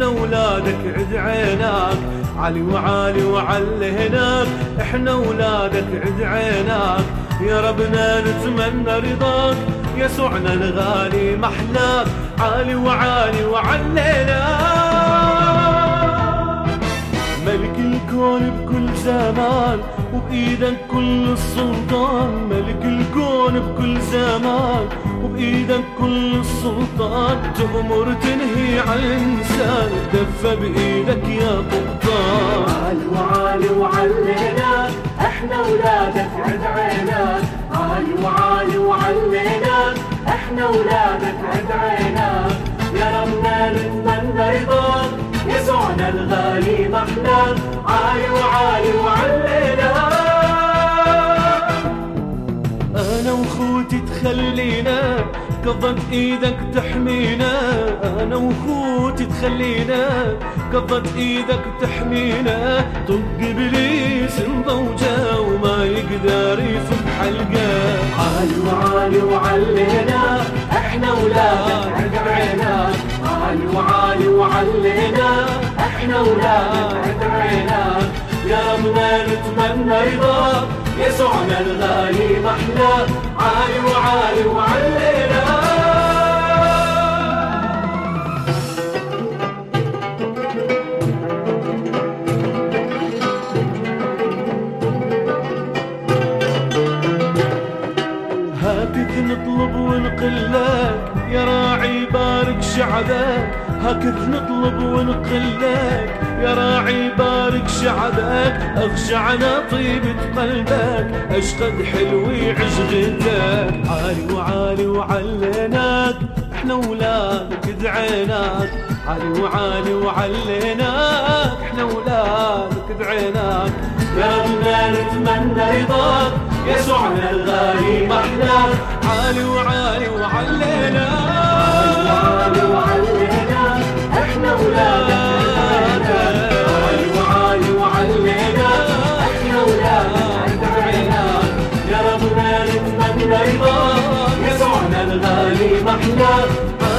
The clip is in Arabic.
احنا ولادك عد عيناك، علي وعالي وعلي هناك، احنا ولادك عد عيناك، يا ربنا نتمنى رضاك، يسوعنا الغالي محلاك، عالي وعالي وعلي هناك. ملك الكون بكل زمان وبإيدك كل السلطان، ملك الكون بكل زمان وبإيدك كل السلطان، تأمر تنهي عن الإنسان دفة بإيدك يا قبطان. عالي وعالي وعلينا احنا ولادك عد عيناك، عالي وعالي وعلينا احنا ولادك عد عيناك، يا ربنا نتمنى رضاك، يسوعنا الغالي محلاك، عالي وعالي وعلينا. أنا وخوتي تخلينا قبضة إيدك تحمينا، أنا وخوتي تخلينا قبضة إيدك تحمينا، طق إبليس انضوجه وما يقدر يفك حلقه. عالي وعالي وعلينا احنا ولادك عد عيناك، عالي وعالي وعلينا احنا ولادك عد عيناك، يا ربنا نتمنى رضاك، يسوعنا الغالي محلاك، عالي وعالي وعلينا. هاكث نطلب ونقلك يا راعي بارك شعبك، هاكث نطلب ونقلك يا راعي بارك شعبك، اخشعنا طيبة قلبك اشقد حلوي عشقتك، عالي وعالي وعليناك احنا ولادك دعيناك، عالي وعالي وعليناك احنا ولادك دعيناك، يا ربنا نتمنى رضاك، يسوعنا الغالي محلاك، عالي وعالي وعلينا، عالي وعلينا احنا ولادك عالي وعالي وعلينا احنا ولادك عيناك، يا ربنا نتمنى رضاك، يسوعنا الغالي محلاك.